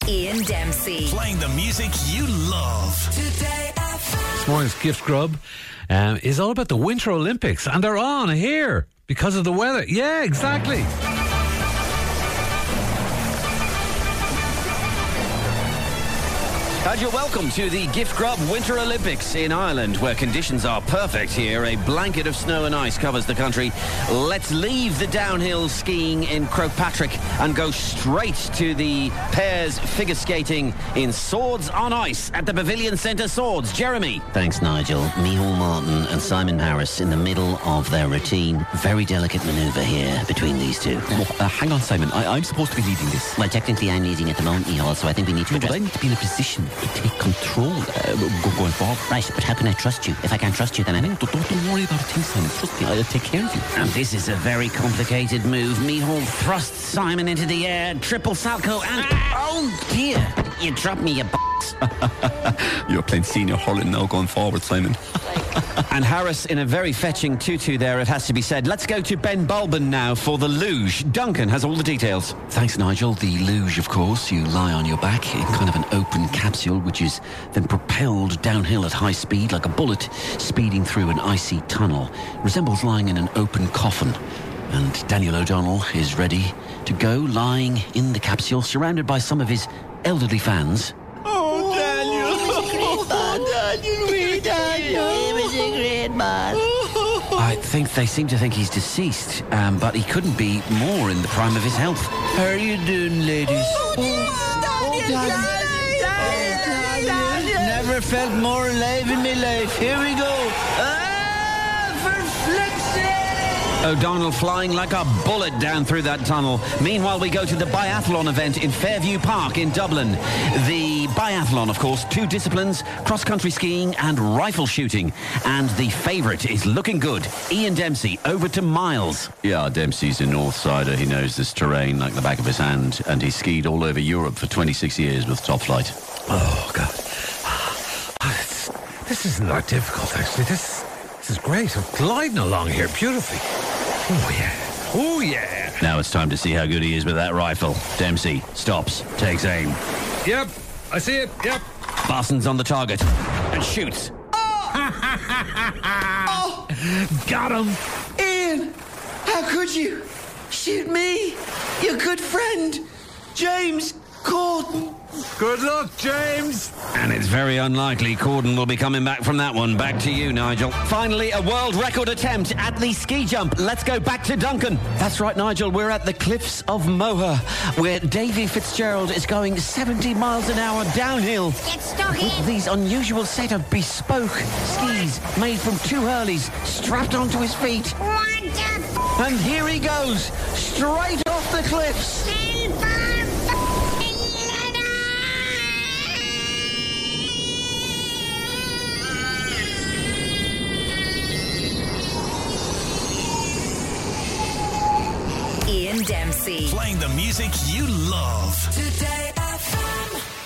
Ian Dempsey. Playing the music you love. Today FM. This morning's gift grub is all about the Winter Olympics, and they're on here because of the weather. Yeah, exactly. And you're welcome to the Gift Grub Winter Olympics in Ireland, where conditions are perfect here. A blanket of snow and ice covers the country. Let's leave the downhill skiing in Croagh-Patrick and go straight to the pairs figure skating in Swords on Ice at the Pavilion Centre Swords. Jeremy. Thanks, Nigel. Micheál Martin and Simon Harris in the middle of their routine. Very delicate manoeuvre here between these two. Hang on, Simon. I'm supposed to be leading this. Well, technically I'm leading at the moment, Micheál, so I think we need to But I need to be in a position to take control going forward. Right, but how can I trust you? If I can't trust you, then I Don't worry about a thing, Simon. Trust me, I'll take care of you. And this is a very complicated move. Micheál thrusts Simon into the air, triple salto, and... Oh, dear. You dropped me, you You're playing senior hurling now going forward, Simon. And Harris in a very fetching tutu there, it has to be said. Let's go to Ben Bulben now for the luge. Duncan has all the details. Thanks, Nigel. The luge, of course. You lie on your back in kind of an open capsule, which is then propelled downhill at high speed like a bullet speeding through an icy tunnel. Resembles lying in an open coffin. And Daniel O'Donnell is ready to go, lying in the capsule, surrounded by some of his elderly fans. Oh, Daniel. He was a great man. I think they seem to think he's deceased, but he couldn't be more in the prime of his health. How are you doing, ladies? Never felt more alive in my life. Here we go. For flip's sake! O'Donnell flying like a bullet down through that tunnel. Meanwhile, we go to the biathlon event in Fairview Park in Dublin. The biathlon, of course, two disciplines, cross-country skiing and rifle shooting. And the favourite is looking good. Ian Dempsey, over to Miles. Yeah, Dempsey's a North Sider. He knows this terrain like the back of his hand, and he skied all over Europe for 26 years with Top Flight. Oh, God. This isn't that difficult, actually. This is great. I'm gliding along here beautifully. Oh, yeah. Oh, yeah. Now it's time to see how good he is with that rifle. Dempsey stops, takes aim. Yep, I see it. Yep. Fastens on the target and shoots. Got him. Ian, how could you shoot me? Your good friend, James Corden. Good luck, James. And it's very unlikely Corden will be coming back from that one. Back to you, Nigel. Finally, a world record attempt at the ski jump. Let's go back to Duncan. That's right, Nigel. We're at the Cliffs of Moher, where Davy Fitzgerald is going 70 miles an hour downhill. Get stuck With these unusual set of bespoke skis made from two hurleys strapped onto his feet. And here he goes, straight off the cliffs. Ian Dempsey. Playing the music you love. Today FM.